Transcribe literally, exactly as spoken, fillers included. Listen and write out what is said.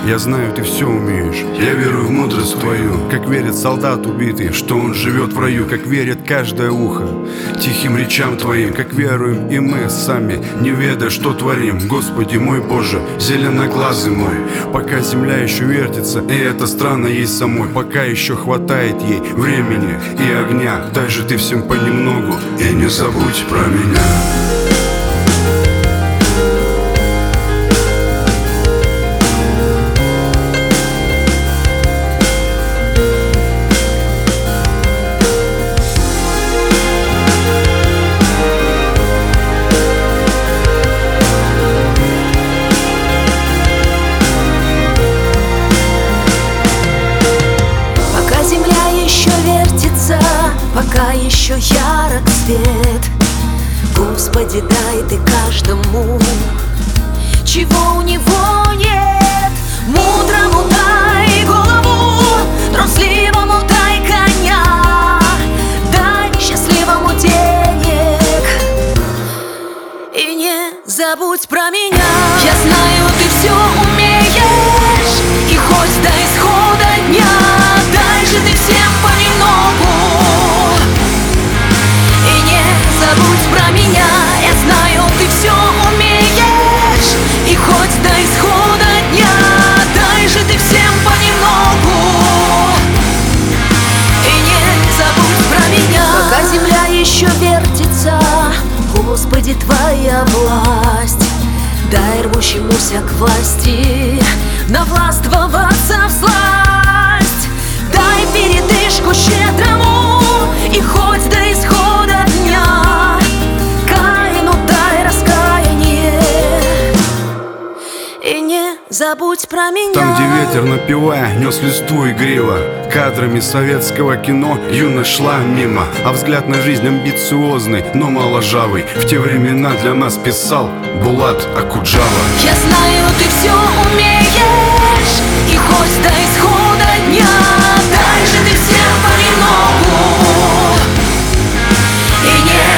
Я знаю, ты все умеешь. Я верую в мудрость твою, как верит солдат убитый, что он живет в раю, как верит каждое ухо тихим речам твоим, как веруем и мы сами, не ведая, что творим. Господи мой Боже, зеленоглазый мой, пока земля еще вертится, и это странно ей самой, пока еще хватает ей времени и огня, дай же ты всем понемногу и не забудь про меня. Пока еще ярок свет, Господи, дай ты каждому, чего у него нет. Мудрому дай голову, трусливому дай коня, дай счастливому денег и не забудь про меня. Я знаю, ты все умеешь, и хоть до исхода дня дай же ты всем понемногу. Забудь про меня, я знаю, ты все умеешь, и хоть до исхода дня дай же ты всем понемногу и не забудь про меня. Пока земля еще вертится, Господи, твоя власть, дай рвущемуся к власти навластвоваться всласть, дай передышку щедрому, и хоть до исхода дня Каину дай раскаяние и не забудь про меня. Там, где ветер, напевая, нес листву игриво, кадрами советского кино юность шла мимо, а взгляд на жизнь амбициозный, но моложавый в те времена для нас писал Булат Акуджава. Я знаю, ты все умеешь, и хоть до исхода дня дай же ты всем понемногу и не